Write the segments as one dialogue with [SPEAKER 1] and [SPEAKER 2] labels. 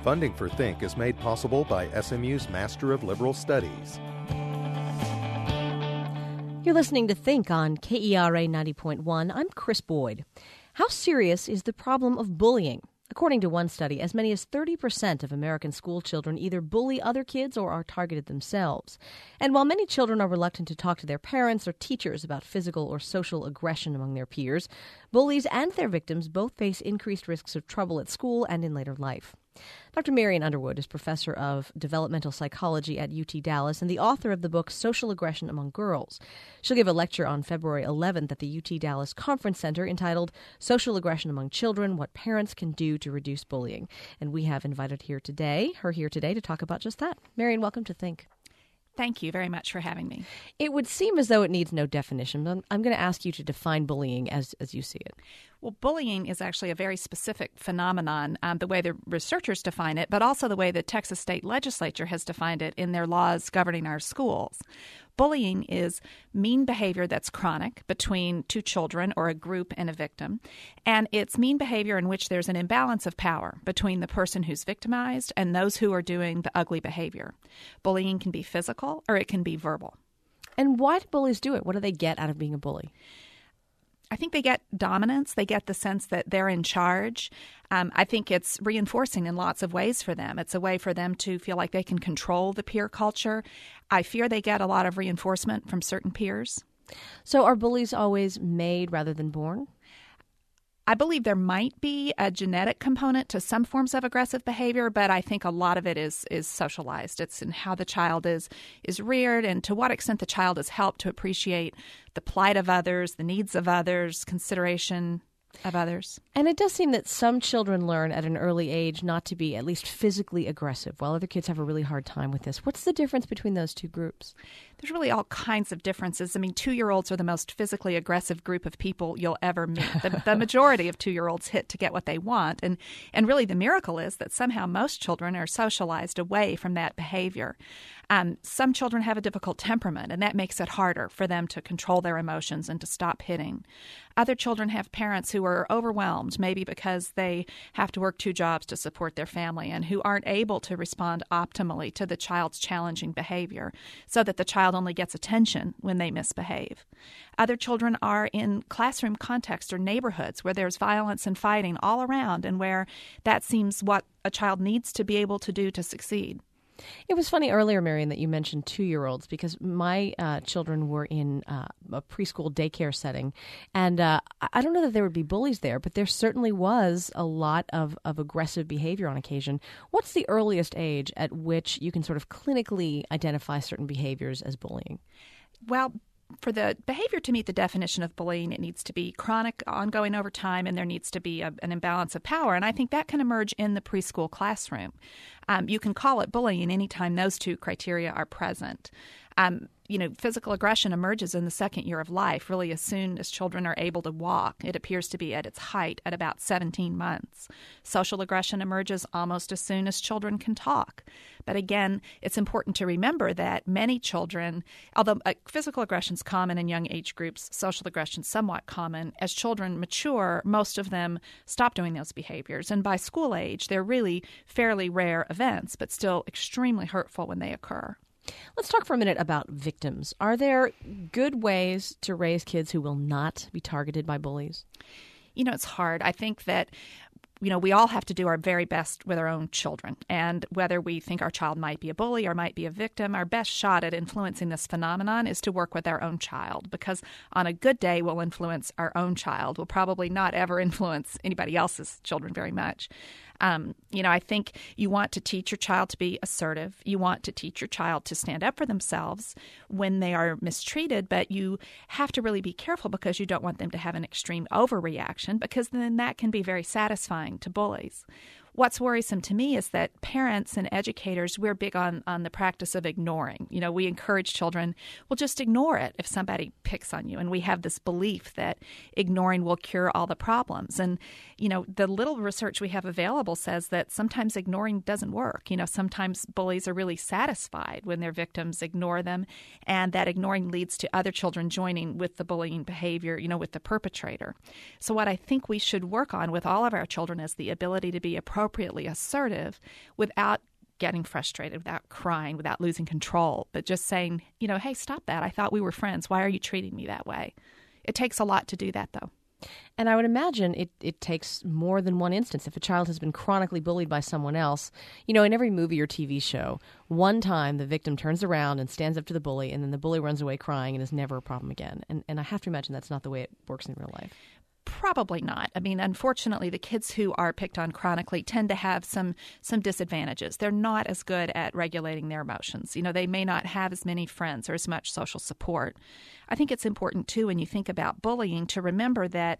[SPEAKER 1] Funding for Think is made possible by SMU's Master of Liberal Studies.
[SPEAKER 2] You're listening to Think on KERA 90.1. I'm Chris Boyd. How serious is the problem of bullying? According to one study, as many as 30% of American school children either bully other kids or are targeted themselves. And while many children are reluctant to talk to their parents or teachers about physical or social aggression among their peers, bullies and their victims both face increased risks of trouble at school and in later life. Dr. Marian Underwood is professor of developmental psychology at UT Dallas and the author of the book Social Aggression Among Girls. She'll give a lecture on February 11th at the UT Dallas Conference Center entitled Social Aggression Among Children, What Parents Can Do to Reduce Bullying. And we have invited her here today to talk about just that. Marian, welcome to Think.
[SPEAKER 3] Thank you very much for having me.
[SPEAKER 2] It would seem as though it needs no definition, but I'm going to ask you to define bullying as you see it.
[SPEAKER 3] Well, bullying is actually a very specific phenomenon, the way the researchers define it, but also the way the Texas state legislature has defined it in their laws governing our schools. Bullying is mean behavior that's chronic between two children or a group and a victim, and it's mean behavior in which there's an imbalance of power between the person who's victimized and those who are doing the ugly behavior. Bullying can be physical or it can be verbal.
[SPEAKER 2] And why do bullies do it? What do they get out of being a bully?
[SPEAKER 3] I think they get dominance. They get the sense that they're in charge. I think it's reinforcing in lots of ways for them. It's a way for them to feel like they can control the peer culture. I fear they get a lot of reinforcement from certain peers.
[SPEAKER 2] So are bullies always made rather than born?
[SPEAKER 3] I believe there might be a genetic component to some forms of aggressive behavior, but I think a lot of it is socialized. It's in how the child is reared and to what extent the child is helped to appreciate the plight of others, the needs of others, consideration of others.
[SPEAKER 2] And it does seem that some children learn at an early age not to be at least physically aggressive, while other kids have a really hard time with this. What's the difference between those two groups?
[SPEAKER 3] There's really all kinds of differences. I mean, 2-year-olds are the most physically aggressive group of people you'll ever meet. The majority of 2-year-olds hit to get what they want. And really the miracle is that somehow most children are socialized away from that behavior. Some children have a difficult temperament, and that makes it harder for them to control their emotions and to stop hitting. Other children have parents who are overwhelmed, maybe because they have to work 2 jobs to support their family and who aren't able to respond optimally to the child's challenging behavior, so that the child only gets attention when they misbehave. Other children are in classroom contexts or neighborhoods where there's violence and fighting all around and where that seems what a child needs to be able to do to succeed.
[SPEAKER 2] It was funny earlier, Marian, that you mentioned 2-year-olds because my children were in a preschool daycare setting. And I don't know that there would be bullies there, but there certainly was a lot of aggressive behavior on occasion. What's the earliest age at which you can sort of clinically identify certain behaviors as bullying?
[SPEAKER 3] Well, for the behavior to meet the definition of bullying, it needs to be chronic, ongoing over time, and there needs to be an imbalance of power. And I think that can emerge in the preschool classroom. You can call it bullying anytime those two criteria are present. Physical aggression emerges in the 2nd year of life, really as soon as children are able to walk. It appears to be at its height at about 17 months. Social aggression emerges almost as soon as children can talk. But again, it's important to remember that many children, although physical aggression is common in young age groups, social aggression is somewhat common. As children mature, most of them stop doing those behaviors. And by school age, they're really fairly rare events, but still extremely hurtful when they occur.
[SPEAKER 2] Let's talk for a minute about victims. Are there good ways to raise kids who will not be targeted by bullies?
[SPEAKER 3] It's hard. I think that we all have to do our very best with our own children. And whether we think our child might be a bully or might be a victim, our best shot at influencing this phenomenon is to work with our own child. Because on a good day, we'll influence our own child. We'll probably not ever influence anybody else's children very much. I think you want to teach your child to be assertive. You want to teach your child to stand up for themselves when they are mistreated, but you have to really be careful because you don't want them to have an extreme overreaction, because then that can be very satisfying to bullies. What's worrisome to me is that parents and educators, we're big on the practice of ignoring. We encourage children, well, just ignore it if somebody picks on you. And we have this belief that ignoring will cure all the problems. And, the little research we have available says that sometimes ignoring doesn't work. Sometimes bullies are really satisfied when their victims ignore them, and that ignoring leads to other children joining with the bullying behavior, with the perpetrator. So what I think we should work on with all of our children is the ability to be appropriate appropriately assertive without getting frustrated, without crying, without losing control, but just saying, hey, stop that. I thought we were friends. Why are you treating me that way? It takes a lot to do that, though.
[SPEAKER 2] And I would imagine it takes more than one instance. If a child has been chronically bullied by someone else, in every movie or TV show, one time the victim turns around and stands up to the bully, and then the bully runs away crying and is never a problem again. And I have to imagine that's not the way it works in real life.
[SPEAKER 3] Probably not. I mean, unfortunately, the kids who are picked on chronically tend to have some disadvantages. They're not as good at regulating their emotions. They may not have as many friends or as much social support. I think it's important, too, when you think about bullying, to remember that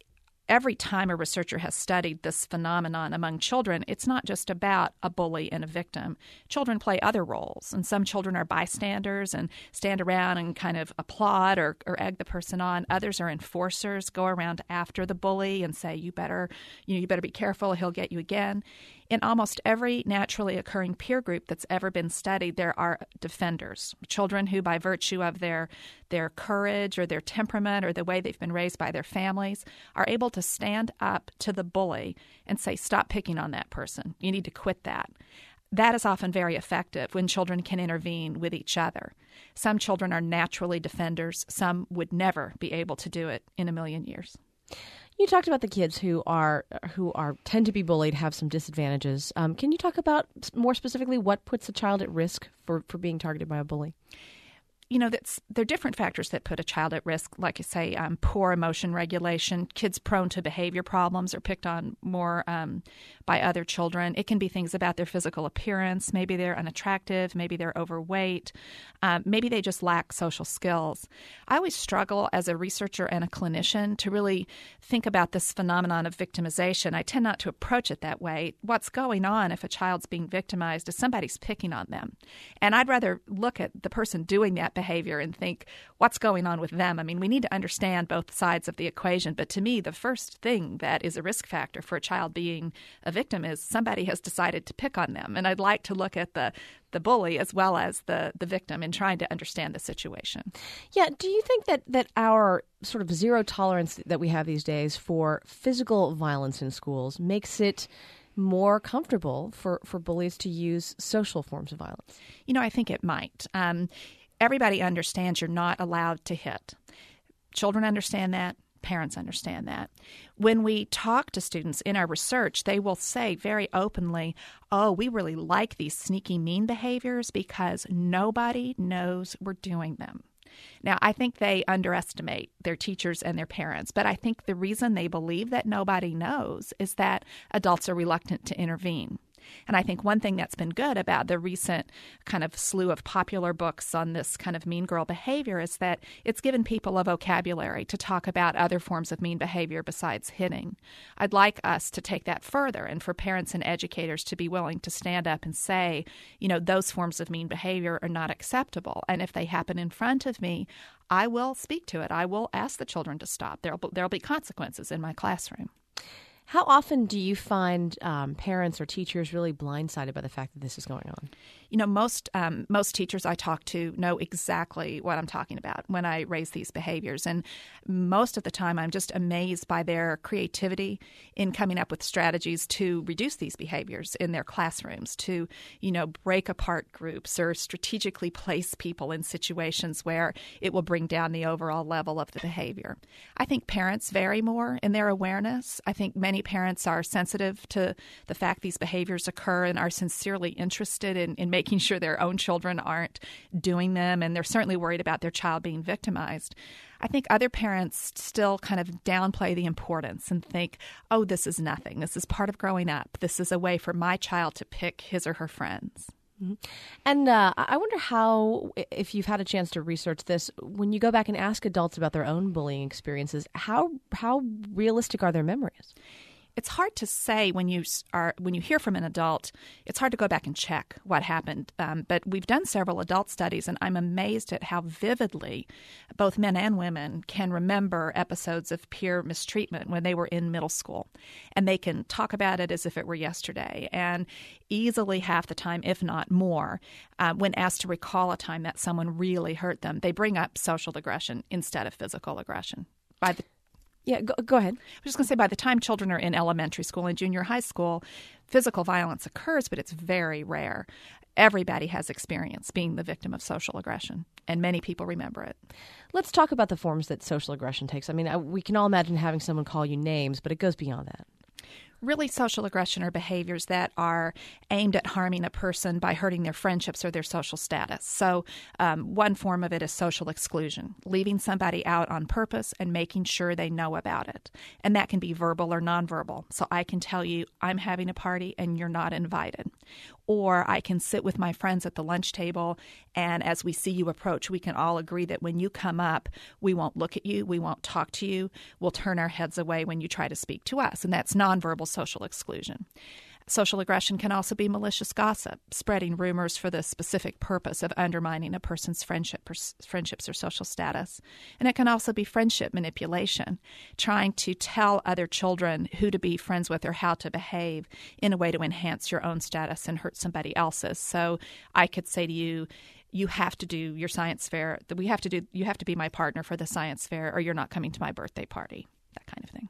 [SPEAKER 3] every time a researcher has studied this phenomenon among children, it's not just about a bully and a victim. Children play other roles, and some children are bystanders and stand around and kind of applaud or egg the person on. Others are enforcers, go around after the bully and say, you better be careful, he'll get you again. In almost every naturally occurring peer group that's ever been studied, there are defenders, children who, by virtue of their courage or their temperament or the way they've been raised by their families, are able to stand up to the bully and say, stop picking on that person. You need to quit that. That is often very effective when children can intervene with each other. Some children are naturally defenders. Some would never be able to do it in a million years.
[SPEAKER 2] You talked about the kids who tend to be bullied, have some disadvantages. Can you talk about more specifically what puts a child at risk for being targeted by a bully? There
[SPEAKER 3] are different factors that put a child at risk, like you say, poor emotion regulation. Kids prone to behavior problems are picked on more by other children. It can be things about their physical appearance. Maybe they're unattractive. Maybe they're overweight. Maybe they just lack social skills. I always struggle as a researcher and a clinician to really think about this phenomenon of victimization. I tend not to approach it that way. What's going on if a child's being victimized is somebody's picking on them. And I'd rather look at the person doing that behavior and think, what's going on with them? I mean, we need to understand both sides of the equation. But to me, the first thing that is a risk factor for a child being a victim is somebody has decided to pick on them. And I'd like to look at the bully as well as the victim in trying to understand the situation.
[SPEAKER 2] Yeah. Do you think that our sort of zero tolerance that we have these days for physical violence in schools makes it more comfortable for bullies to use social forms of violence?
[SPEAKER 3] I think it might. Everybody understands you're not allowed to hit. Children understand that. Parents understand that. When we talk to students in our research, they will say very openly, oh, we really like these sneaky, mean behaviors because nobody knows we're doing them. Now, I think they underestimate their teachers and their parents, but I think the reason they believe that nobody knows is that adults are reluctant to intervene. And I think one thing that's been good about the recent kind of slew of popular books on this kind of mean girl behavior is that it's given people a vocabulary to talk about other forms of mean behavior besides hitting. I'd like us to take that further and for parents and educators to be willing to stand up and say, those forms of mean behavior are not acceptable. And if they happen in front of me, I will speak to it. I will ask the children to stop. There'll be consequences in my classroom.
[SPEAKER 2] How often do you find parents or teachers really blindsided by the fact that this is going on?
[SPEAKER 3] Most teachers I talk to know exactly what I'm talking about when I raise these behaviors. And most of the time, I'm just amazed by their creativity in coming up with strategies to reduce these behaviors in their classrooms, to, break apart groups or strategically place people in situations where it will bring down the overall level of the behavior. I think parents vary more in their awareness. I think many parents are sensitive to the fact these behaviors occur and are sincerely interested in making sure their own children aren't doing them, and they're certainly worried about their child being victimized. I think other parents still kind of downplay the importance and think, oh, this is nothing. This is part of growing up. This is a way for my child to pick his or her friends.
[SPEAKER 2] Mm-hmm. And I wonder how, if you've had a chance to research this, when you go back and ask adults about their own bullying experiences, how realistic are their memories?
[SPEAKER 3] It's hard to say when you hear from an adult. It's hard to go back and check what happened. But we've done several adult studies, and I'm amazed at how vividly both men and women can remember episodes of peer mistreatment when they were in middle school. And they can talk about it as if it were yesterday. And easily half the time, if not more, when asked to recall a time that someone really hurt them, they bring up social aggression instead of physical aggression.
[SPEAKER 2] Yeah, go ahead.
[SPEAKER 3] I was just going to say, by the time children are in elementary school and junior high school, physical violence occurs, but it's very rare. Everybody has experience being the victim of social aggression, and many people remember it.
[SPEAKER 2] Let's talk about the forms that social aggression takes. I mean, we can all imagine having someone call you names, but it goes beyond that.
[SPEAKER 3] Really, social aggression are behaviors that are aimed at harming a person by hurting their friendships or their social status. So one form of it is social exclusion, leaving somebody out on purpose and making sure they know about it. And that can be verbal or nonverbal. So I can tell you, I'm having a party and you're not invited. Or I can sit with my friends at the lunch table, and as we see you approach, we can all agree that when you come up, we won't look at you, we won't talk to you, we'll turn our heads away when you try to speak to us. And that's nonverbal social exclusion. Social aggression can also be malicious gossip, spreading rumors for the specific purpose of undermining a person's friendships or social status. And it can also be friendship manipulation, trying to tell other children who to be friends with or how to behave in a way to enhance your own status and hurt somebody else's. So I could say to you, you have to do your science fair. You have to be my partner for the science fair, or you're not coming to my birthday party, that kind of thing.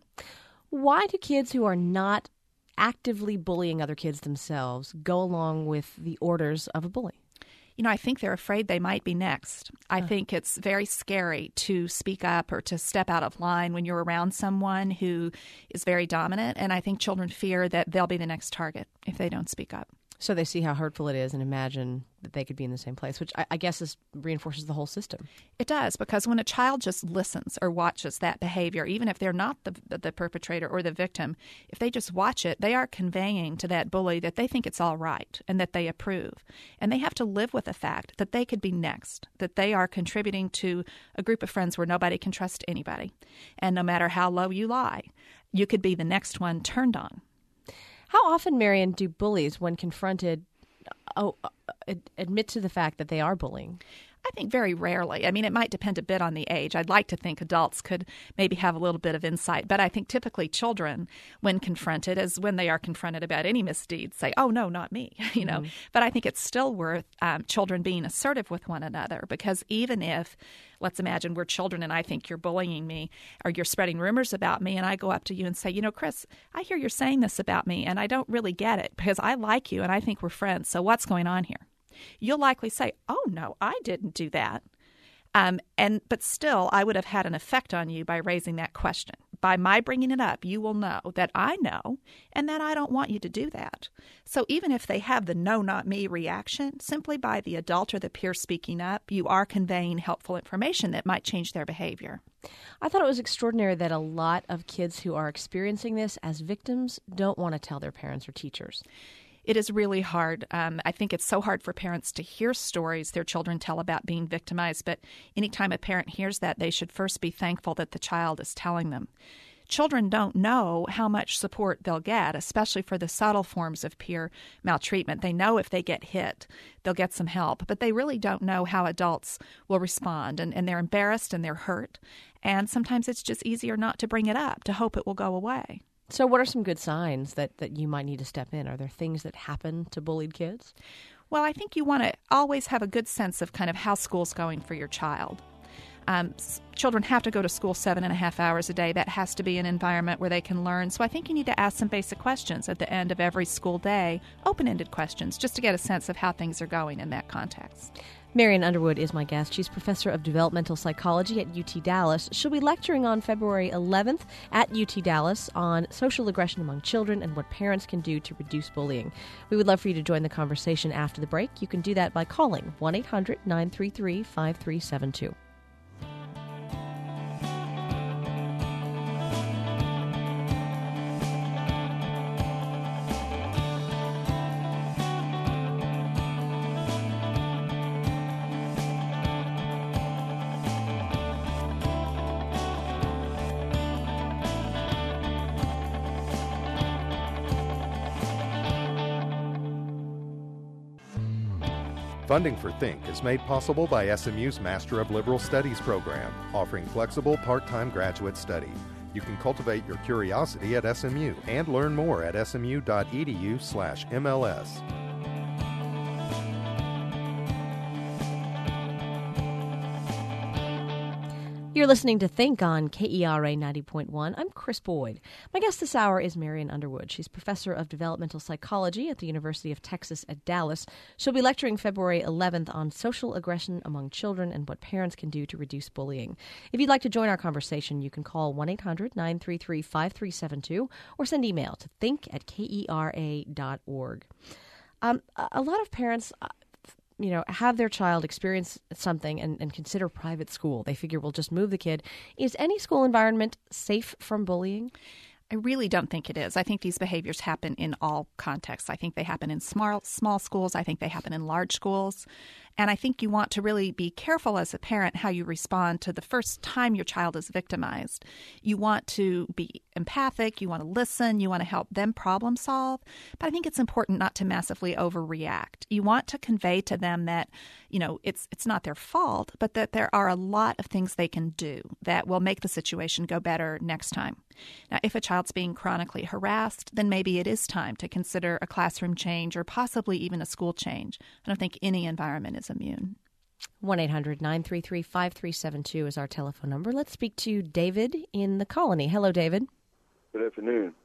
[SPEAKER 2] Why do kids who are not actively bullying other kids themselves go along with the orders of a bully?
[SPEAKER 3] I think they're afraid they might be next. I think it's very scary to speak up or to step out of line when you're around someone who is very dominant, and I think children fear that they'll be the next target if they don't speak up.
[SPEAKER 2] So they see how hurtful it is and imagine that they could be in the same place, which I guess reinforces the whole system.
[SPEAKER 3] It does, because when a child just listens or watches that behavior, even if they're not the perpetrator or the victim, if they just watch it, they are conveying to that bully that they think it's all right and that they approve. And they have to live with the fact that they could be next, that they are contributing to a group of friends where nobody can trust anybody. And no matter how low you lie, you could be the next one turned on.
[SPEAKER 2] How often, Marion, do bullies, when confronted, admit to the fact that they are bullying?
[SPEAKER 3] I think very rarely. I mean, it might depend a bit on the age. I'd like to think adults could maybe have a little bit of insight, but I think typically children, when confronted, as when they are confronted about any misdeed, say, "Oh no, not me," Mm-hmm. But I think it's still worth children being assertive with one another, because even if, let's imagine we're children and I think you're bullying me or you're spreading rumors about me, and I go up to you and say, Chris, I hear you're saying this about me and I don't really get it because I like you and I think we're friends. So what's going on here? You'll likely say, "Oh, no, I didn't do that." But still, I would have had an effect on you by raising that question. By my bringing it up, you will know that I know and that I don't want you to do that. So even if they have the "no, not me" reaction, simply by the adult or the peer speaking up, you are conveying helpful information that might change their behavior.
[SPEAKER 2] I thought it was extraordinary that a lot of kids who are experiencing this as victims don't want to tell their parents or teachers.
[SPEAKER 3] It is really hard. I think it's so hard for parents to hear stories their children tell about being victimized, but anytime a parent hears that, they should first be thankful that the child is telling them. Children don't know how much support they'll get, especially for the subtle forms of peer maltreatment. They know if they get hit, they'll get some help, but they really don't know how adults will respond, and they're embarrassed and they're hurt, and sometimes it's just easier not to bring it up, to hope it will go away.
[SPEAKER 2] So what are some good signs that you might need to step in? Are there things that happen to bullied kids?
[SPEAKER 3] Well, I think you want to always have a good sense of kind of how school's going for your child. Children have to go to school 7.5 hours a day. That has to be an environment where they can learn. So I think you need to ask some basic questions at the end of every school day, open-ended questions, just to get a sense of how things are going in that context.
[SPEAKER 2] Marion Underwood is my guest. She's professor of developmental psychology at UT Dallas. She'll be lecturing on February 11th at UT Dallas on social aggression among children and what parents can do to reduce bullying. We would love for you to join the conversation after the break. You can do that by calling 1-800-933-5372.
[SPEAKER 1] Funding for Think is made possible by SMU's Master of Liberal Studies program, offering flexible part-time graduate study. You can cultivate your curiosity at SMU and learn more at smu.edu/MLS.
[SPEAKER 2] You're listening to Think on KERA 90.1. I'm Chris Boyd. My guest this hour is Marian Underwood. She's professor of developmental psychology at the University of Texas at Dallas. She'll be lecturing February 11th on social aggression among children and what parents can do to reduce bullying. If you'd like to join our conversation, you can call 1-800-933-5372 or send email to think@kera.org. A lot of parents have their child experience something and consider private school. They figure we'll just move the kid. Is any school environment safe from bullying?
[SPEAKER 3] I really don't think it is. I think these behaviors happen in all contexts. I think they happen in small schools. I think they happen in large schools. And I think you want to really be careful as a parent how you respond to the first time your child is victimized. You want to be empathic. You want to listen. You want to help them problem solve. But I think it's important not to massively overreact. You want to convey to them that, it's not their fault, but that there are a lot of things they can do that will make the situation go better next time. Now, if a child's being chronically harassed, then maybe it is time to consider a classroom change or possibly even a school change. I don't think any environment is immune.
[SPEAKER 2] 1-800-933-5372 is our telephone number. Let's speak to David in the Colony. Hello, David.
[SPEAKER 4] Good afternoon.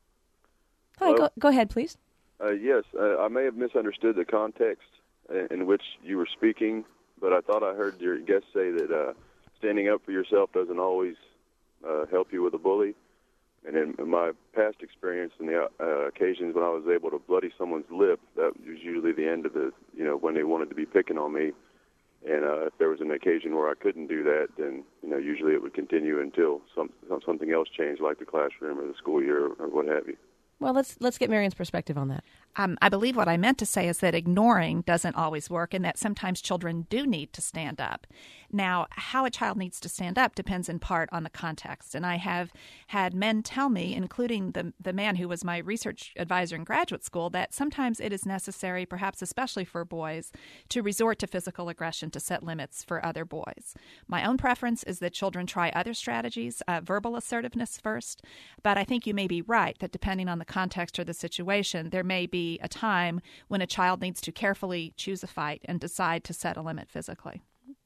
[SPEAKER 2] Hi, go ahead, please.
[SPEAKER 4] Yes, I may have misunderstood the context in which you were speaking, but I thought I heard your guest say that standing up for yourself doesn't always help you with a bully. And in my past experience and the occasions when I was able to bloody someone's lip, that was usually the end of the, when they wanted to be picking on me. And if there was an occasion where I couldn't do that, then, usually it would continue until something else changed, like the classroom or the school year or what have you.
[SPEAKER 2] Well, let's get Marian's perspective on that.
[SPEAKER 3] I believe what I meant to say is that ignoring doesn't always work and that sometimes children do need to stand up. Now, how a child needs to stand up depends in part on the context. And I have had men tell me, including the man who was my research advisor in graduate school, that sometimes it is necessary, perhaps especially for boys, to resort to physical aggression to set limits for other boys. My own preference is that children try other strategies, verbal assertiveness first. But I think you may be right that depending on the context or the situation, there may be a time when a child needs to carefully choose a fight and decide to set a limit physically.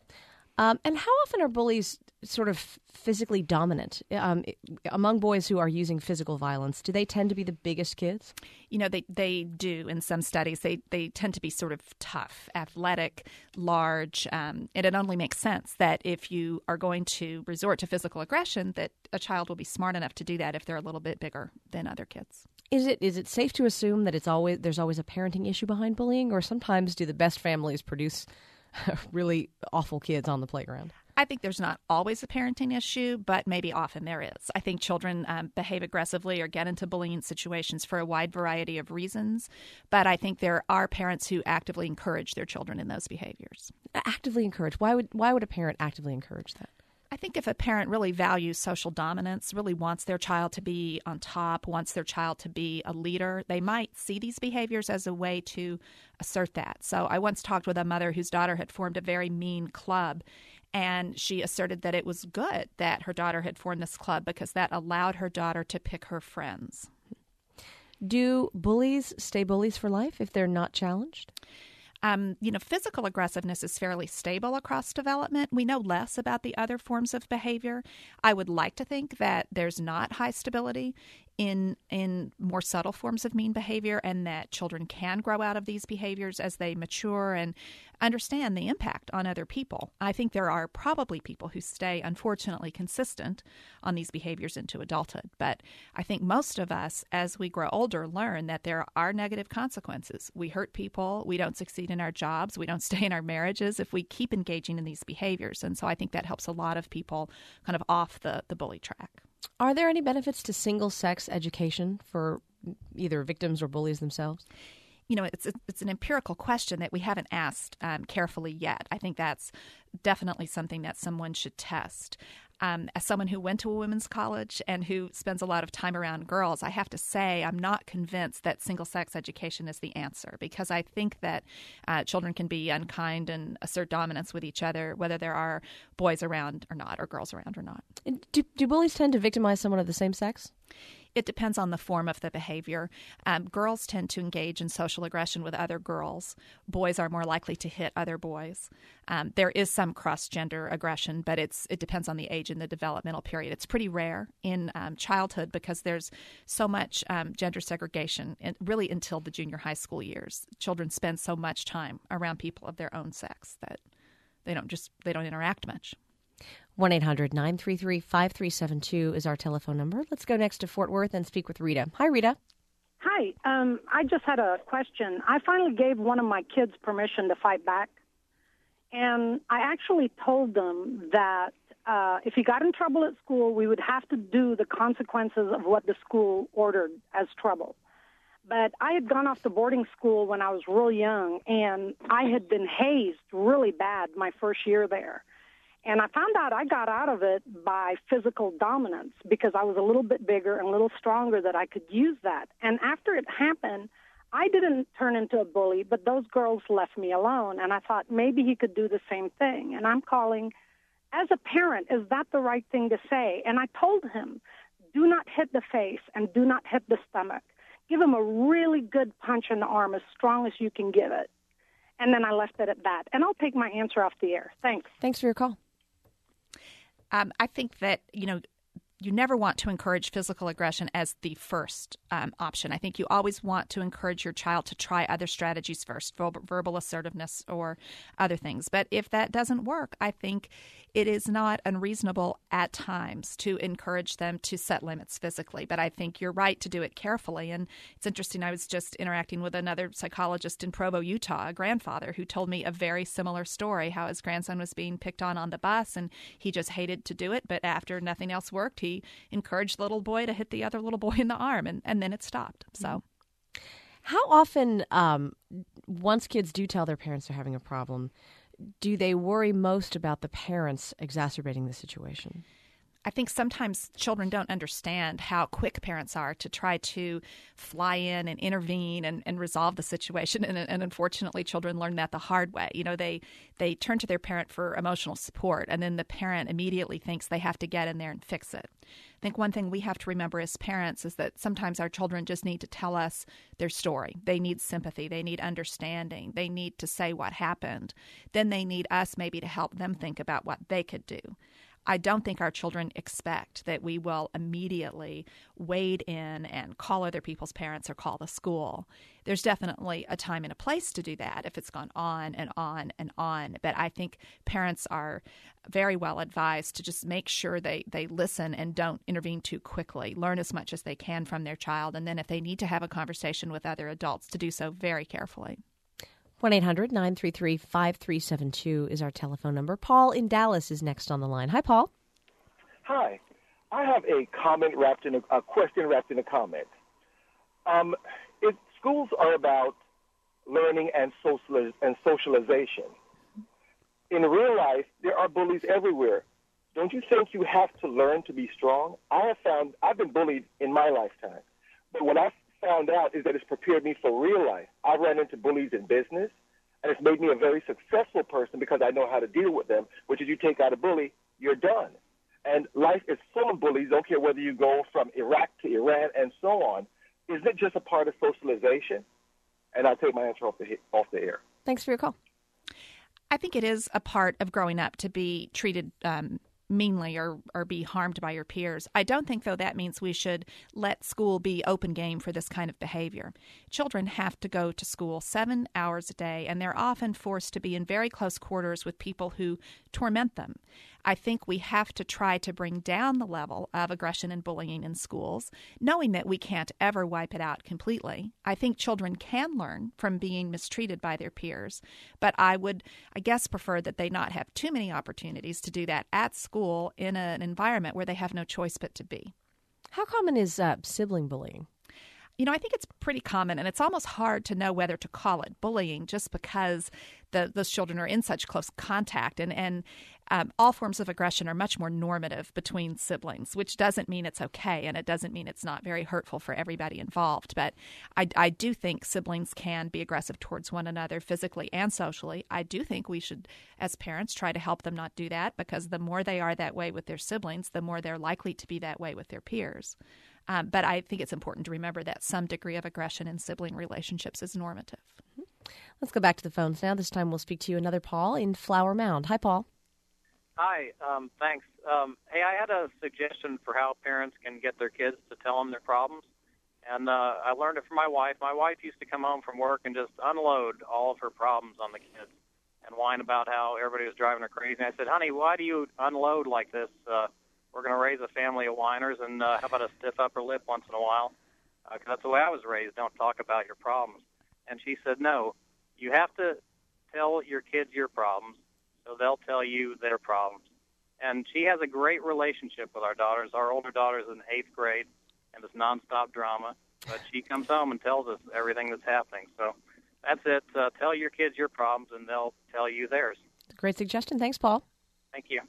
[SPEAKER 2] And how often are bullies sort of physically dominant? Among boys who are using physical violence, do they tend to be the biggest kids?
[SPEAKER 3] They do in some studies. They tend to be sort of tough, athletic, large. And it only makes sense that if you are going to resort to physical aggression, that a child will be smart enough to do that if they're a little bit bigger than other kids. Is
[SPEAKER 2] it safe to assume that there's always a parenting issue behind bullying, or sometimes do the best families produce really awful kids on the playground?
[SPEAKER 3] I think there's not always a parenting issue, but maybe often there is. I think children behave aggressively or get into bullying situations for a wide variety of reasons, but I think there are parents who actively encourage their children in those behaviors.
[SPEAKER 2] Actively encourage? Why would a parent actively encourage that?
[SPEAKER 3] I think if a parent really values social dominance, really wants their child to be on top, wants their child to be a leader, they might see these behaviors as a way to assert that. So I once talked with a mother whose daughter had formed a very mean club, and she asserted that it was good that her daughter had formed this club because that allowed her daughter to pick her friends.
[SPEAKER 2] Do bullies stay bullies for life if they're not challenged?
[SPEAKER 3] Physical aggressiveness is fairly stable across development. We know less about the other forms of behavior. I would like to think that there's not high stability in more subtle forms of mean behavior, and that children can grow out of these behaviors as they mature and understand the impact on other people. I think there are probably people who stay, unfortunately, consistent on these behaviors into adulthood. But I think most of us, as we grow older, learn that there are negative consequences. We hurt people. We don't succeed in our jobs. We don't stay in our marriages if we keep engaging in these behaviors. And so I think that helps a lot of people kind of off the bully track.
[SPEAKER 2] Are there any benefits to single-sex education for either victims or bullies themselves?
[SPEAKER 3] It's an empirical question that we haven't asked carefully yet. I think that's definitely something that someone should test. As someone who went to a women's college and who spends a lot of time around girls, I have to say I'm not convinced that single-sex education is the answer, because I think that children can be unkind and assert dominance with each other, whether there are boys around or not, or girls around or not.
[SPEAKER 2] Do bullies tend to victimize someone of the same sex?
[SPEAKER 3] It depends on the form of the behavior. Girls tend to engage in social aggression with other girls. Boys are more likely to hit other boys. There is some cross-gender aggression, but it depends on the age and the developmental period. It's pretty rare in childhood because there's so much gender segregation, really until the junior high school years. Children spend so much time around people of their own sex that they don't interact much.
[SPEAKER 2] 1-800-933-5372 is our telephone number. Let's go next to Fort Worth and speak with Rita. Hi, Rita.
[SPEAKER 5] Hi. I just had a question. I finally gave one of my kids permission to fight back, and I actually told them that if he got in trouble at school, we would have to do the consequences of what the school ordered as trouble. But I had gone off to boarding school when I was real young, and I had been hazed really bad my first year there. And I found out I got out of it by physical dominance because I was a little bit bigger and a little stronger that I could use that. And after it happened, I didn't turn into a bully, but those girls left me alone. And I thought maybe he could do the same thing. And I'm calling, as a parent, is that the right thing to say? And I told him, do not hit the face and do not hit the stomach. Give him a really good punch in the arm, as strong as you can give it. And then I left it at that. And I'll take my answer off the air. Thanks.
[SPEAKER 2] Thanks for your call.
[SPEAKER 3] I think that, you never want to encourage physical aggression as the first option. I think you always want to encourage your child to try other strategies first, verbal assertiveness or other things. But if that doesn't work, I think it is not unreasonable at times to encourage them to set limits physically. But I think you're right to do it carefully. And it's interesting, I was just interacting with another psychologist in Provo, Utah, a grandfather who told me a very similar story, how his grandson was being picked on the bus and he just hated to do it. But after nothing else worked, he encouraged the little boy to hit the other little boy in the arm, and then it stopped. So,
[SPEAKER 2] how often, once kids do tell their parents they're having a problem, do they worry most about the parents exacerbating the situation?
[SPEAKER 3] I think sometimes children don't understand how quick parents are to try to fly in and intervene and resolve the situation. And unfortunately, children learn that the hard way. They turn to their parent for emotional support, and then the parent immediately thinks they have to get in there and fix it. I think one thing we have to remember as parents is that sometimes our children just need to tell us their story. They need sympathy. They need understanding. They need to say what happened. Then they need us maybe to help them think about what they could do. I don't think our children expect that we will immediately wade in and call other people's parents or call the school. There's definitely a time and a place to do that if it's gone on and on and on. But I think parents are very well advised to just make sure they listen and don't intervene too quickly, learn as much as they can from their child, and then if they need to have a conversation with other adults, to do so very carefully.
[SPEAKER 2] 1-800-933-5372 is our telephone number. Paul in Dallas is next on the line. Hi, Paul.
[SPEAKER 6] Hi. I have a comment wrapped in a question wrapped in a comment. If schools are about learning and socialization, in real life, there are bullies everywhere. Don't you think you have to learn to be strong? I've been bullied in my lifetime, but what I found out is that it's prepared me for real life. I ran into bullies in business, and it's made me a very successful person because I know how to deal with them, which is you take out a bully, you're done. And life is full of bullies. Don't care whether you go from Iraq to Iran and so on. Isn't it just a part of socialization? And I'll take my answer off the air.
[SPEAKER 2] Thanks for your call.
[SPEAKER 3] I think it is a part of growing up to be treated meanly or be harmed by your peers. I don't think, though, that means we should let school be open game for this kind of behavior. Children have to go to school 7 hours a day, and they're often forced to be in very close quarters with people who torment them. I think we have to try to bring down the level of aggression and bullying in schools, knowing that we can't ever wipe it out completely. I think children can learn from being mistreated by their peers, but I would, prefer that they not have too many opportunities to do that at school in an environment where they have no choice but to be.
[SPEAKER 2] How common is sibling bullying?
[SPEAKER 3] I think it's pretty common, and it's almost hard to know whether to call it bullying just because those children are in such close contact, and all forms of aggression are much more normative between siblings, which doesn't mean it's okay, and it doesn't mean it's not very hurtful for everybody involved. But I do think siblings can be aggressive towards one another physically and socially. I do think we should, as parents, try to help them not do that, because the more they are that way with their siblings, the more they're likely to be that way with their peers. But I think it's important to remember that some degree of aggression in sibling relationships is normative.
[SPEAKER 2] Let's go back to the phones now. This time we'll speak to another Paul in Flower Mound. Hi, Paul.
[SPEAKER 7] Hi, thanks. Hey, I had a suggestion for how parents can get their kids to tell them their problems. And I learned it from my wife. My wife used to come home from work and just unload all of her problems on the kids and whine about how everybody was driving her crazy. And I said, honey, why do you unload like this? We're going to raise a family of whiners, and how about a stiff upper lip once in a while? 'Cause that's the way I was raised. Don't talk about your problems. And she said, no, you have to tell your kids your problems, so they'll tell you their problems. And she has a great relationship with our daughters. Our older daughter's in 8th grade, and it's nonstop drama. But she comes home and tells us everything that's happening. So that's it. Tell your kids your problems, and they'll tell you theirs.
[SPEAKER 2] Great suggestion. Thanks, Paul.
[SPEAKER 7] Thank you.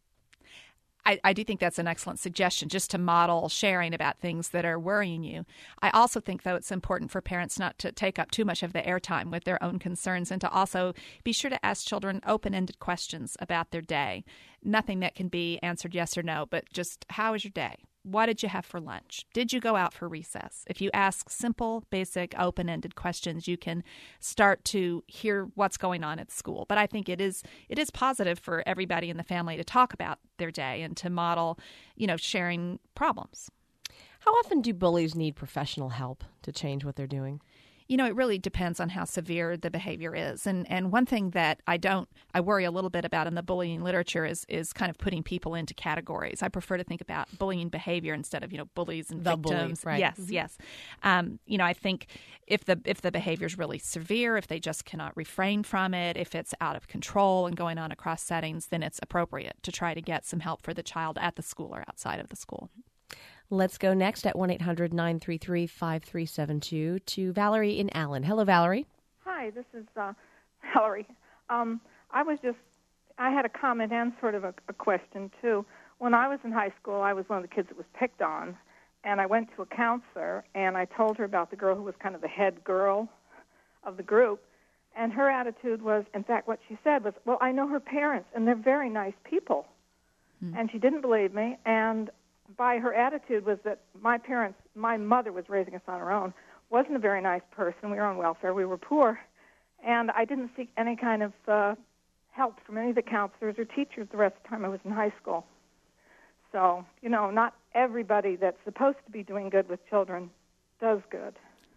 [SPEAKER 3] I do think that's an excellent suggestion, just to model sharing about things that are worrying you. I also think, though, it's important for parents not to take up too much of the airtime with their own concerns, and to also be sure to ask children open-ended questions about their day. Nothing that can be answered yes or no, but just, how was your day? What did you have for lunch? Did you go out for recess? If you ask simple, basic, open-ended questions, you can start to hear what's going on at school. But I think it is positive for everybody in the family to talk about their day and to model, sharing problems.
[SPEAKER 2] How often do bullies need professional help to change what they're doing?
[SPEAKER 3] It really depends on how severe the behavior is. And one thing that I worry a little bit about in the bullying literature is kind of putting people into categories. I prefer to think about bullying behavior instead of, bullies and victims.
[SPEAKER 2] Bully, right.
[SPEAKER 3] Yes,
[SPEAKER 2] Mm-hmm.
[SPEAKER 3] yes. I think if the behavior is really severe, if they just cannot refrain from it, if it's out of control and going on across settings, then it's appropriate to try to get some help for the child at the school or outside of the school.
[SPEAKER 2] Let's go next at 1-800-933-5372 to Valerie in Allen. Hello, Valerie.
[SPEAKER 8] Hi, this is Valerie. I had a comment and sort of a question, too. When I was in high school, I was one of the kids that was picked on, and I went to a counselor, and I told her about the girl who was kind of the head girl of the group, and her attitude was, in fact, what she said was, well, I know her parents, and they're very nice people. And she didn't believe me, and by her attitude was that my mother was raising us on her own, wasn't a very nice person. We were on welfare. We were poor. And I didn't seek any kind of help from any of the counselors or teachers the rest of the time I was in high school. So, not everybody that's supposed to be doing good with children does good.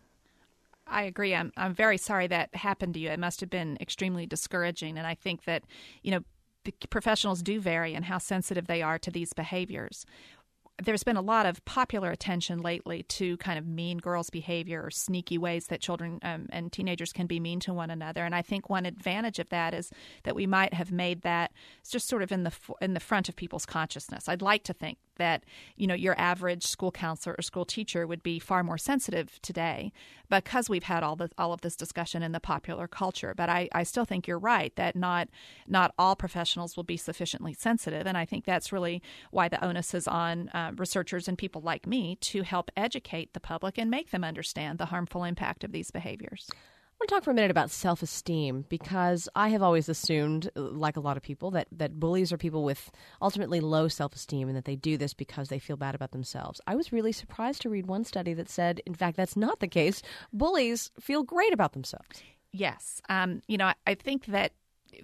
[SPEAKER 3] I agree. I'm very sorry that happened to you. It must have been extremely discouraging. And I think that, the professionals do vary in how sensitive they are to these behaviors. There's been a lot of popular attention lately to kind of mean girls' behavior or sneaky ways that children and teenagers can be mean to one another. And I think one advantage of that is that we might have made that just sort of in the front of people's consciousness. I'd like to think that, your average school counselor or school teacher would be far more sensitive today because we've had all of this discussion in the popular culture. But I still think you're right that not all professionals will be sufficiently sensitive. And I think that's really why the onus is on researchers and people like me to help educate the public and make them understand the harmful impact of these behaviors.
[SPEAKER 2] I want to talk for a minute about self-esteem, because I have always assumed, like a lot of people, that bullies are people with ultimately low self-esteem and that they do this because they feel bad about themselves. I was really surprised to read one study that said, in fact, that's not the case. Bullies feel great about themselves.
[SPEAKER 3] Yes. I think that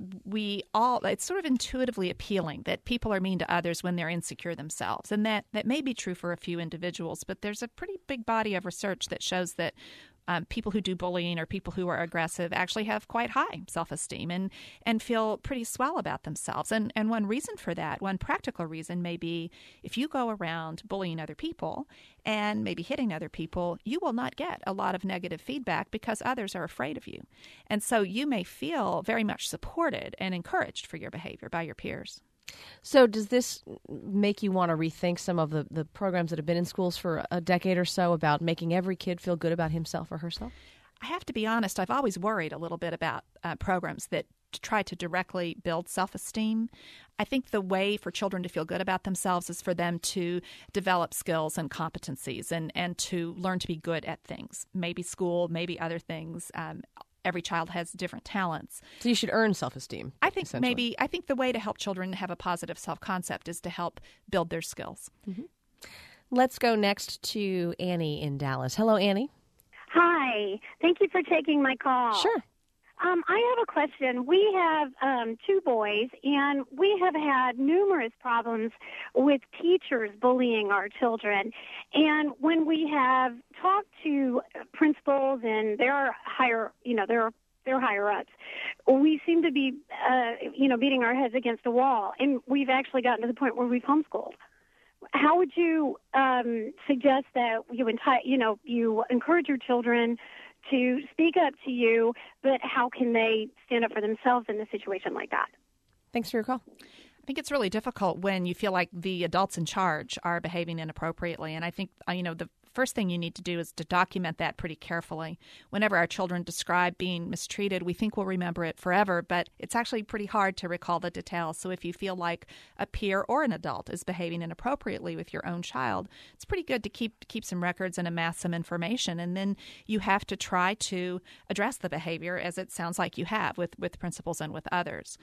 [SPEAKER 3] it's sort of intuitively appealing that people are mean to others when they're insecure themselves. And that may be true for a few individuals, but there's a pretty big body of research that shows that people who do bullying or people who are aggressive actually have quite high self-esteem and feel pretty swell about themselves. And one reason for that, one practical reason may be if you go around bullying other people and maybe hitting other people, you will not get a lot of negative feedback because others are afraid of you. And so you may feel very much supported and encouraged for your behavior by your peers.
[SPEAKER 2] So does this make you want to rethink some of the programs that have been in schools for a decade or so about making every kid feel good about himself or herself?
[SPEAKER 3] I have to be honest, I've always worried a little bit about programs that try to directly build self-esteem. I think the way for children to feel good about themselves is for them to develop skills and competencies and to learn to be good at things, maybe school, maybe other things. Every child has different talents.
[SPEAKER 2] So you should earn self-esteem.
[SPEAKER 3] I think the way to help children have a positive self-concept is to help build their skills.
[SPEAKER 2] Mm-hmm. Let's go next to Annie in Dallas. Hello, Annie.
[SPEAKER 9] Hi. Thank you for taking my call.
[SPEAKER 2] Sure.
[SPEAKER 9] I have a question. We have 2 boys, and we have had numerous problems with teachers bullying our children. And when we have talked to principals and their higher ups, we seem to be, beating our heads against a wall. And we've actually gotten to the point where we've homeschooled. How would you suggest that you encourage your children to speak up to you, but how can they stand up for themselves in a situation like that?
[SPEAKER 2] Thanks for your call.
[SPEAKER 3] I think it's really difficult when you feel like the adults in charge are behaving inappropriately. And I think, the first thing you need to do is to document that pretty carefully. Whenever our children describe being mistreated, we think we'll remember it forever, but it's actually pretty hard to recall the details. So if you feel like a peer or an adult is behaving inappropriately with your own child, it's pretty good to keep some records and amass some information. And then you have to try to address the behavior, as it sounds like you have with principals and with others.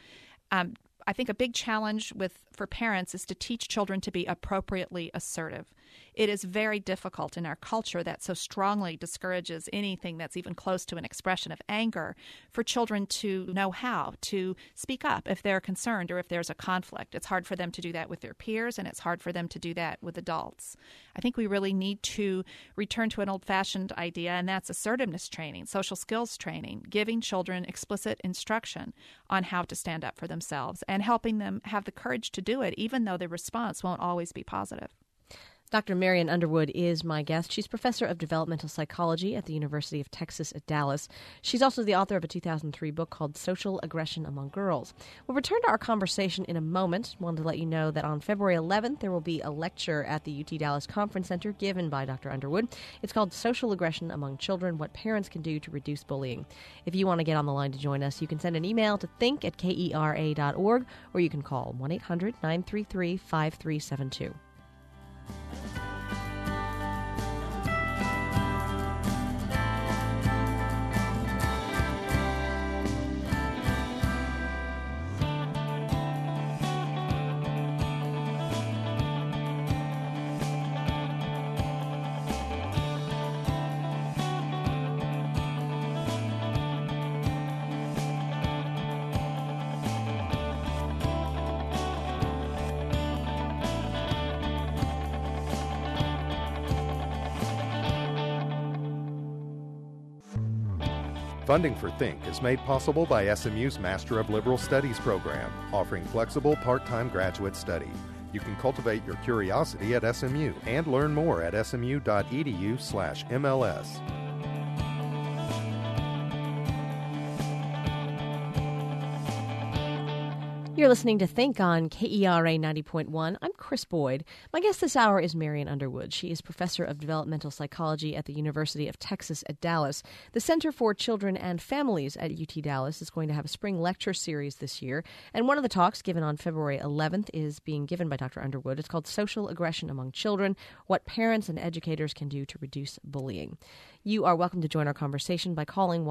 [SPEAKER 3] I think a big challenge for parents is to teach children to be appropriately assertive. It is very difficult in our culture that so strongly discourages anything that's even close to an expression of anger for children to know how to speak up if they're concerned or if there's a conflict. It's hard for them to do that with their peers, and it's hard for them to do that with adults. I think we really need to return to an old-fashioned idea, and that's assertiveness training, social skills training, giving children explicit instruction on how to stand up for themselves and helping them have the courage to do it, even though the response won't always be positive.
[SPEAKER 2] Dr. Marian Underwood is my guest. She's professor of developmental psychology at the University of Texas at Dallas. She's also the author of a 2003 book called Social Aggression Among Girls. We'll return to our conversation in a moment. Wanted to let you know that on February 11th, there will be a lecture at the UT Dallas Conference Center given by Dr. Underwood. It's called Social Aggression Among Children, What Parents Can Do to Reduce Bullying. If you want to get on the line to join us, you can send an email to think@kera.org, or you can call 1-800-933-5372.
[SPEAKER 1] Funding for Think is made possible by SMU's Master of Liberal Studies program, offering flexible part-time graduate study. You can cultivate your curiosity at SMU and learn more at smu.edu/MLS.
[SPEAKER 2] You're listening to Think on KERA 90.1. I'm Chris Boyd. My guest this hour is Marian Underwood. She is professor of developmental psychology at the University of Texas at Dallas. The Center for Children and Families at UT Dallas is going to have a spring lecture series this year, and one of the talks given on February 11th is being given by Dr. Underwood. It's called Social Aggression Among Children, What Parents and Educators Can Do to Reduce Bullying. You are welcome to join our conversation by calling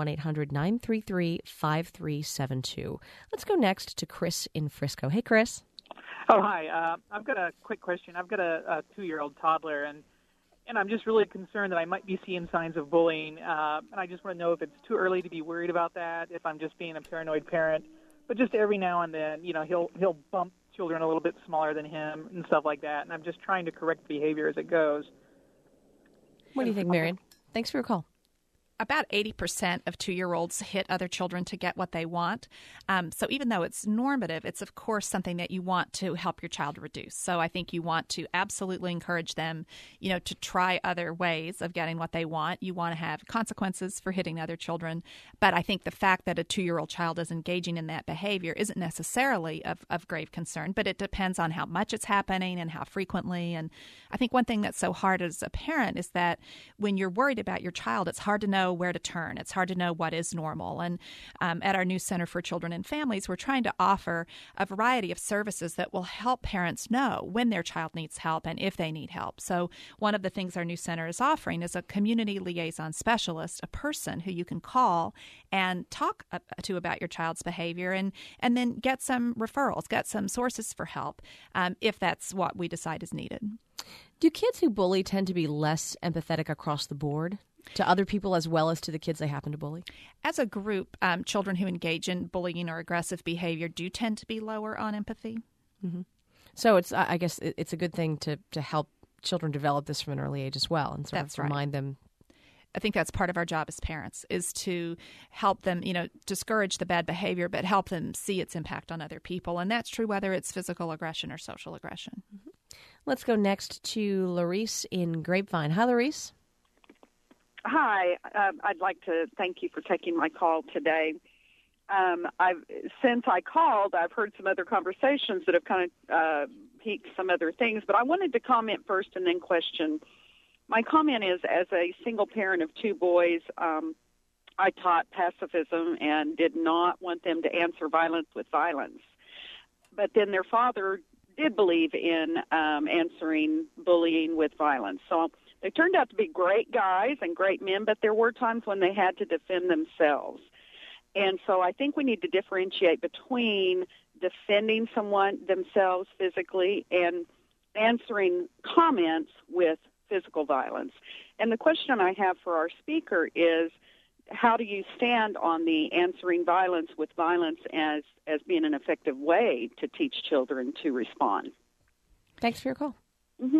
[SPEAKER 2] 1-800-933-5372. Let's go next to Chris in Frisco. Hey, Chris.
[SPEAKER 10] Oh, hi. I've got a quick question. I've got a 2-year-old toddler, and I'm just really concerned that I might be seeing signs of bullying. And I just want to know if it's too early to be worried about that, if I'm just being a paranoid parent. But just every now and then, he'll bump children a little bit smaller than him and stuff like that. And I'm just trying to correct behavior as it goes.
[SPEAKER 2] What do you think, Marian? Thanks for your call.
[SPEAKER 3] About 80% of 2-year-olds hit other children to get what they want. So even though it's normative, it's of course something that you want to help your child reduce. So I think you want to absolutely encourage them, to try other ways of getting what they want. You want to have consequences for hitting other children. But I think the fact that a 2-year-old child is engaging in that behavior isn't necessarily of grave concern, but it depends on how much it's happening and how frequently. And I think one thing that's so hard as a parent is that when you're worried about your child, it's hard to know where to turn. It's hard to know what is normal. And at our new Center for Children and Families, we're trying to offer a variety of services that will help parents know when their child needs help and if they need help. So one of the things our new center is offering is a community liaison specialist, a person who you can call and talk to about your child's behavior and then get some referrals, get some sources for help if that's what we decide is needed.
[SPEAKER 2] Do kids who bully tend to be less empathetic across the board to other people as well as to the kids they happen to bully?
[SPEAKER 3] As a group, children who engage in bullying or aggressive behavior do tend to be lower on empathy.
[SPEAKER 2] Mm-hmm. So I guess it's a good thing to help children develop this from an early age as well and sort of remind them.
[SPEAKER 3] I think that's part of our job as parents, is to help them, discourage the bad behavior, but help them see its impact on other people. And that's true whether it's physical aggression or social aggression.
[SPEAKER 2] Mm-hmm. Let's go next to Larice in Grapevine. Hi, Larice.
[SPEAKER 11] Hi. I'd like to thank you for taking my call today. Since I called, I've heard some other conversations that have kind of piqued some other things, but I wanted to comment first and then question. My comment is, as a single parent of two boys, I taught pacifism and did not want them to answer violence with violence. But then their father did believe in answering bullying with violence. So they turned out to be great guys and great men, but there were times when they had to defend themselves. And so I think we need to differentiate between defending themselves physically and answering comments with physical violence. And the question I have for our speaker is, how do you stand on the answering violence with violence as being an effective way to teach children to respond?
[SPEAKER 2] Thanks for your call.
[SPEAKER 11] Mm-hmm.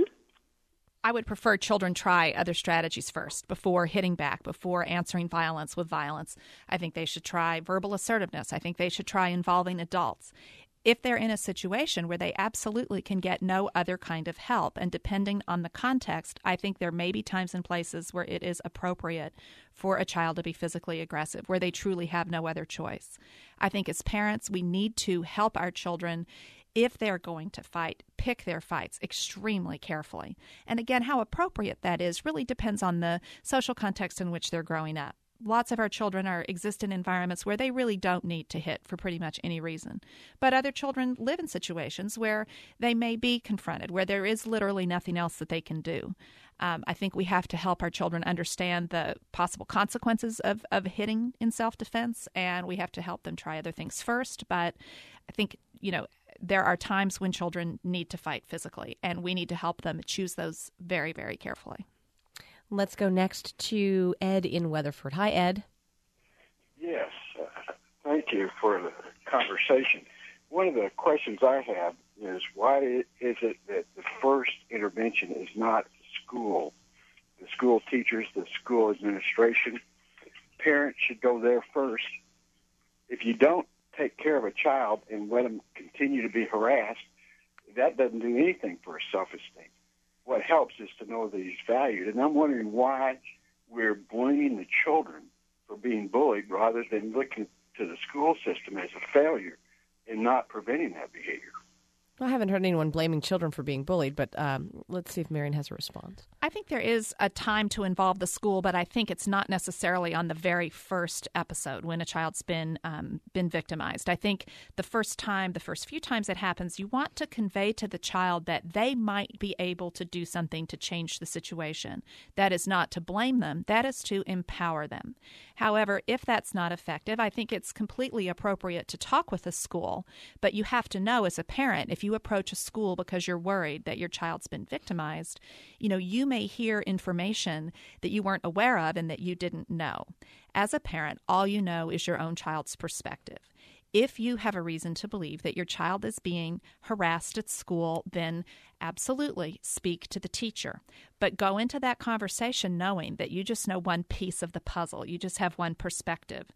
[SPEAKER 3] I would prefer children try other strategies first before hitting back, before answering violence with violence. I think they should try verbal assertiveness. I think they should try involving adults. If they're in a situation where they absolutely can get no other kind of help, and depending on the context, I think there may be times and places where it is appropriate for a child to be physically aggressive, where they truly have no other choice. I think as parents, we need to help our children, if they're going to fight, pick their fights extremely carefully. And again, how appropriate that is really depends on the social context in which they're growing up. Lots of our children exist in environments where they really don't need to hit for pretty much any reason. But other children live in situations where they may be confronted, where there is literally nothing else that they can do. I think we have to help our children understand the possible consequences of hitting in self-defense, and we have to help them try other things first. But I think, there are times when children need to fight physically, and we need to help them choose those very, very carefully.
[SPEAKER 2] Let's go next to Ed in Weatherford. Hi, Ed.
[SPEAKER 12] Yes, thank you for the conversation. One of the questions I have is, why is it that the first intervention is not school? The school teachers, the school administration, parents should go there first. If you don't take care of a child and let them continue to be harassed, that doesn't do anything for his self-esteem. What helps is to know that he's valued. And I'm wondering why we're blaming the children for being bullied rather than looking to the school system as a failure and not preventing that behavior.
[SPEAKER 2] I haven't heard anyone blaming children for being bullied, but let's see if Marion has a response.
[SPEAKER 3] I think there is a time to involve the school, but I think it's not necessarily on the very first episode when a child's been victimized. I think the first few times it happens, you want to convey to the child that they might be able to do something to change the situation. That is not to blame them. That is to empower them. However, if that's not effective, I think it's completely appropriate to talk with the school, but you have to know as a parent, if you approach a school because you're worried that your child's been victimized, you may hear information that you weren't aware of and that you didn't know. As a parent, all you know is your own child's perspective. If you have a reason to believe that your child is being harassed at school, then absolutely speak to the teacher. But go into that conversation knowing that you just know one piece of the puzzle. You just have one perspective.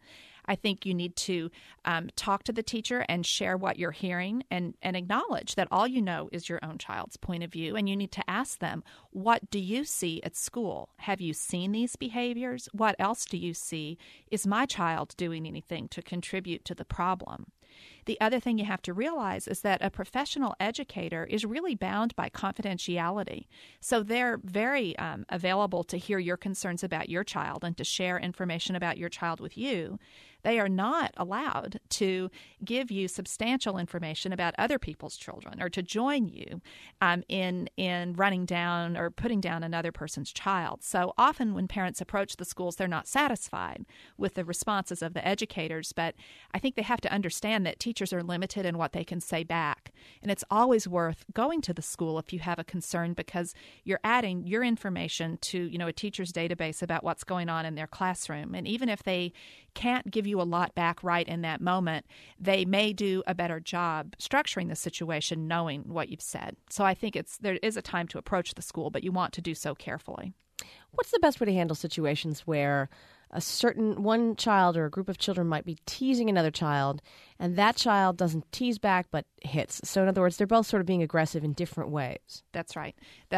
[SPEAKER 3] I think you need to talk to the teacher and share what you're hearing and acknowledge that all you know is your own child's point of view. And you need to ask them, what do you see at school? Have you seen these behaviors? What else do you see? Is my child doing anything to contribute to the problem? The other thing you have to realize is that a professional educator is really bound by confidentiality. So they're very available to hear your concerns about your child and to share information about your child with you. They are not allowed to give you substantial information about other people's children or to join you in running down or putting down another person's child. So often when parents approach the schools, they're not satisfied with the responses of the educators, but I think they have to understand that teachers are limited in what they can say back. And it's always worth going to the school if you have a concern, because you're adding your information to, a teacher's database about what's going on in their classroom. And even if they can't give you a lot back right in that moment, they may do a better job structuring the situation knowing what you've said. So I think there is a time to approach the school, but you want to do so carefully.
[SPEAKER 2] What's the best way to handle situations where one child or a group of children might be teasing another child, and that child doesn't tease back but hits? So in other words, they're both sort of being aggressive in different ways.
[SPEAKER 3] That's right.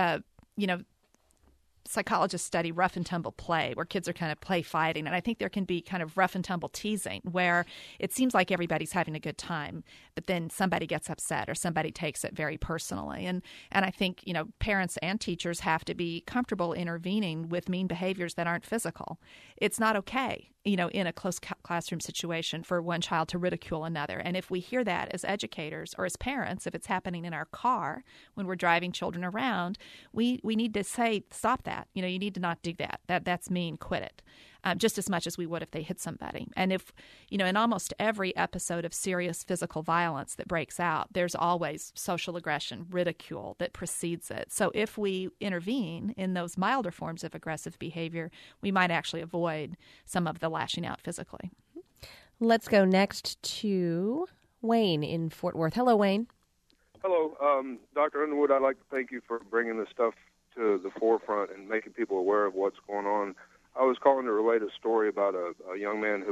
[SPEAKER 3] Psychologists study rough and tumble play, where kids are kind of play fighting. And I think there can be kind of rough and tumble teasing, where it seems like everybody's having a good time, but then somebody gets upset or somebody takes it very personally. And I think, parents and teachers have to be comfortable intervening with mean behaviors that aren't physical. It's not okay, in a close classroom situation for one child to ridicule another. And if we hear that as educators or as parents, if it's happening in our car when we're driving children around, we need to say, stop that. You need to not do that. That's mean, quit it. Just as much as we would if they hit somebody. And if, in almost every episode of serious physical violence that breaks out, there's always social aggression, ridicule that precedes it. So if we intervene in those milder forms of aggressive behavior, we might actually avoid some of the lashing out physically.
[SPEAKER 2] Let's go next to Wayne in Fort Worth. Hello, Wayne.
[SPEAKER 13] Hello. Dr. Underwood, I'd like to thank you for bringing this stuff to the forefront and making people aware of what's going on. I was calling to relate a story about a young man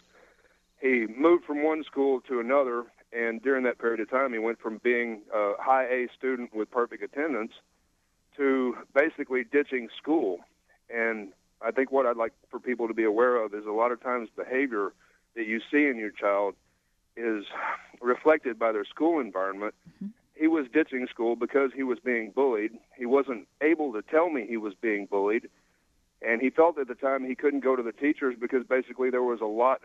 [SPEAKER 13] he moved from one school to another, and during that period of time, he went from being a high A student with perfect attendance to basically ditching school. And I think what I'd like for people to be aware of is a lot of times behavior that you see in your child is reflected by their school environment. Mm-hmm. He was ditching school because he was being bullied. He wasn't able to tell me he was being bullied. And he felt at the time he couldn't go to the teachers because basically there was a lot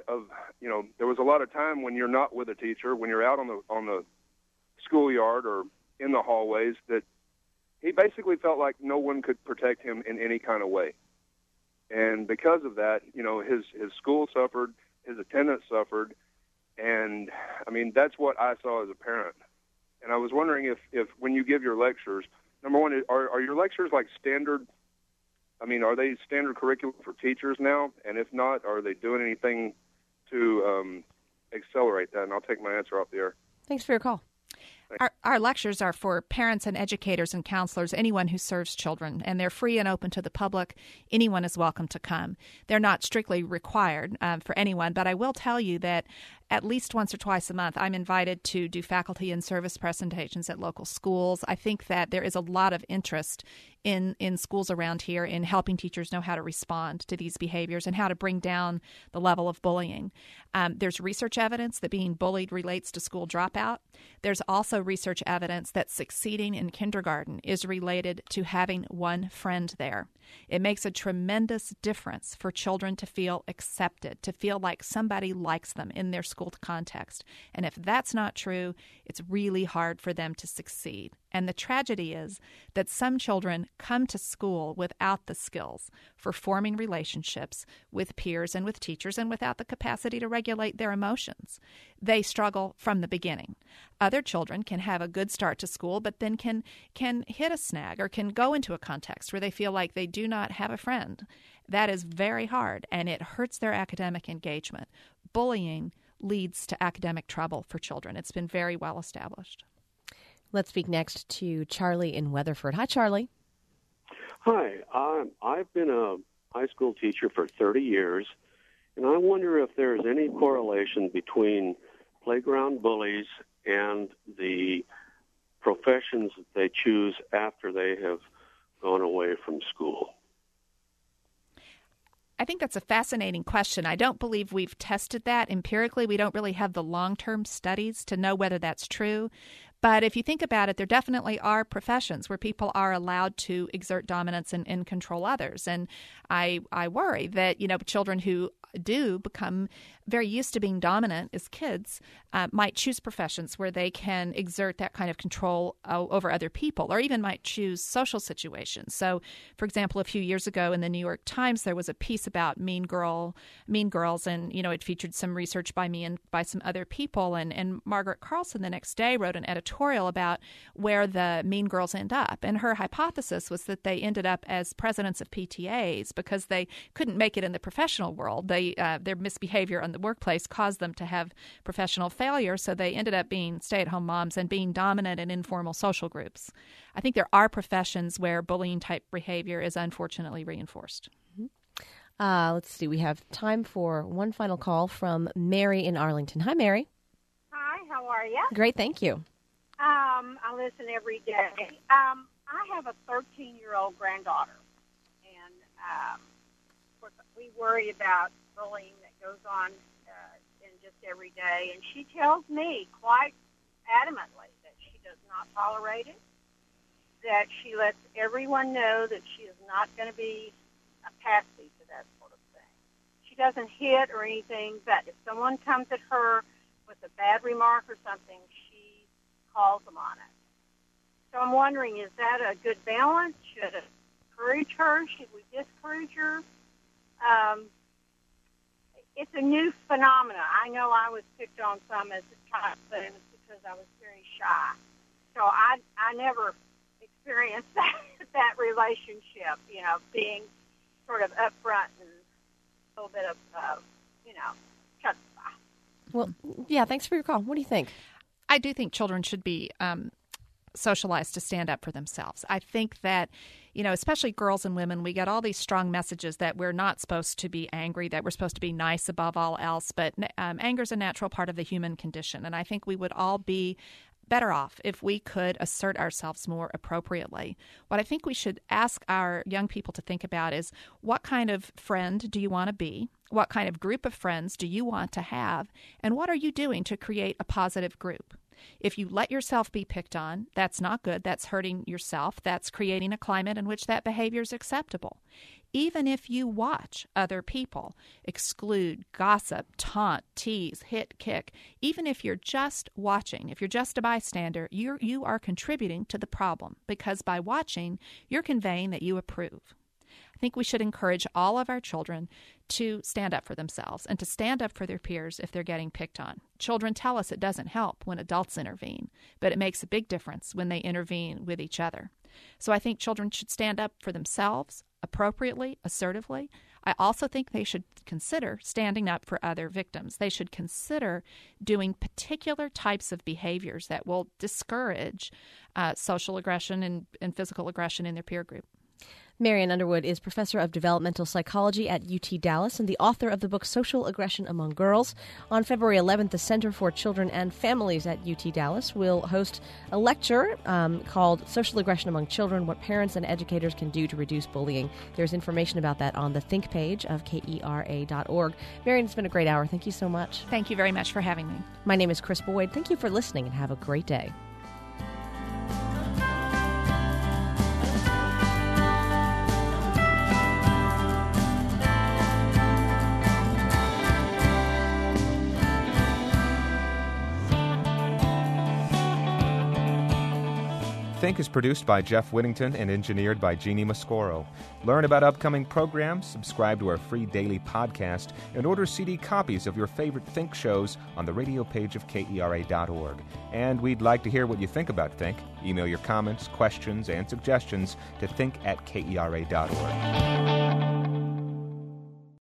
[SPEAKER 13] of time when you're not with a teacher, when you're out on the schoolyard or in the hallways, that he basically felt like no one could protect him in any kind of way. And because of that, his school suffered, his attendance suffered, and that's what I saw as a parent. And I was wondering if when you give your lectures, number one, are your lectures like standard? Are they standard curriculum for teachers now? And if not, are they doing anything to accelerate that? And I'll take my answer off the air.
[SPEAKER 2] Thanks for your call.
[SPEAKER 3] Our lectures are for parents and educators and counselors, anyone who serves children, and they're free and open to the public. Anyone is welcome to come. They're not strictly required for anyone, but I will tell you that at least once or twice a month, I'm invited to do faculty and service presentations at local schools. I think that there is a lot of interest in schools around here in helping teachers know how to respond to these behaviors and how to bring down the level of bullying. There's research evidence that being bullied relates to school dropout. There's also research evidence that succeeding in kindergarten is related to having one friend there. It makes a tremendous difference for children to feel accepted, to feel like somebody likes them in their school context. And if that's not true, it's really hard for them to succeed. And the tragedy is that some children come to school without the skills for forming relationships with peers and with teachers and without the capacity to regulate their emotions. They struggle from the beginning. Other children can have a good start to school, but then can hit a snag or can go into a context where they feel like they do not have a friend. That is very hard, and it hurts their academic engagement. Bullying leads to academic trouble for children. It's been very well established.
[SPEAKER 2] Let's speak next to Charlie in Weatherford. Hi, Charlie.
[SPEAKER 14] Hi. I've been a high school teacher for 30 years, And I wonder if there's any correlation between playground bullies and the professions that they choose after they have gone away from school.
[SPEAKER 3] I think that's a fascinating question. I don't believe we've tested that empirically. We don't really have the long-term studies to know whether that's true. But if you think about it, there definitely are professions where people are allowed to exert dominance and control others. And I worry that, children who do become very used to being dominant as kids might choose professions where they can exert that kind of control over other people, or even might choose social situations. So, for example, a few years ago in the New York Times, there was a piece about mean girls, and it featured some research by me and by some other people. And Margaret Carlson the next day wrote an editorial about where the mean girls end up, and her hypothesis was that they ended up as presidents of PTAs because they couldn't make it in the professional world. Their misbehavior in the workplace caused them to have professional failure, so they ended up being stay-at-home moms and being dominant in informal social groups. I think there are professions where bullying-type behavior is unfortunately reinforced.
[SPEAKER 2] Let's see. We have time for one final call from Mary in Arlington. Hi, Mary.
[SPEAKER 15] Hi, how are you?
[SPEAKER 2] Great, thank you.
[SPEAKER 15] I listen every day. I have a 13-year-old granddaughter, and of course, we worry about bullying that goes on in just every day. And she tells me quite adamantly that she does not tolerate it, that she lets everyone know that she is not going to be a patsy to that sort of thing. She doesn't hit or anything, but if someone comes at her with a bad remark or something, she calls them on it. So I'm wondering, is that a good balance? Should it encourage her? Should we discourage her? It's a new phenomenon. I know I was picked on some as a child, but it was because I was very shy. So I never experienced that relationship, being sort of upfront and a little bit of, chutzpah.
[SPEAKER 2] Well, yeah, thanks for your call. What do you think?
[SPEAKER 3] I do think children should be socialized to stand up for themselves. I think that, especially girls and women, we get all these strong messages that we're not supposed to be angry, that we're supposed to be nice above all else. But anger is a natural part of the human condition. And I think we would all be better off if we could assert ourselves more appropriately. What I think we should ask our young people to think about is, what kind of friend do you want to be? What kind of group of friends do you want to have? And what are you doing to create a positive group? If you let yourself be picked on, that's not good. That's hurting yourself. That's creating a climate in which that behavior is acceptable. Even if you watch other people exclude, gossip, taunt, tease, hit, kick, even if you're just watching, if you're just a bystander, you are contributing to the problem, because by watching, you're conveying that you approve. I think we should encourage all of our children to stand up for themselves and to stand up for their peers if they're getting picked on. Children tell us it doesn't help when adults intervene, but it makes a big difference when they intervene with each other. So I think children should stand up for themselves appropriately, assertively. I also think they should consider standing up for other victims. They should consider doing particular types of behaviors that will discourage social aggression and physical aggression in their peer group.
[SPEAKER 2] Marian Underwood is professor of developmental psychology at UT Dallas and the author of the book Social Aggression Among Girls. On February 11th, the Center for Children and Families at UT Dallas will host a lecture called Social Aggression Among Children, What Parents and Educators Can Do to Reduce Bullying. There's information about that on the Think page of KERA.org. Marian, it's been a great hour. Thank you so much.
[SPEAKER 3] Thank you very much for having me.
[SPEAKER 2] My name is Chris Boyd. Thank you for listening and have a great day.
[SPEAKER 16] Think is produced by Jeff Whittington and engineered by Jeannie Mascoro. Learn about upcoming programs, subscribe to our free daily podcast, and order CD copies of your favorite Think shows on the radio page of KERA.org. And we'd like to hear what you think about Think. Email your comments, questions, and suggestions to think@KERA.org.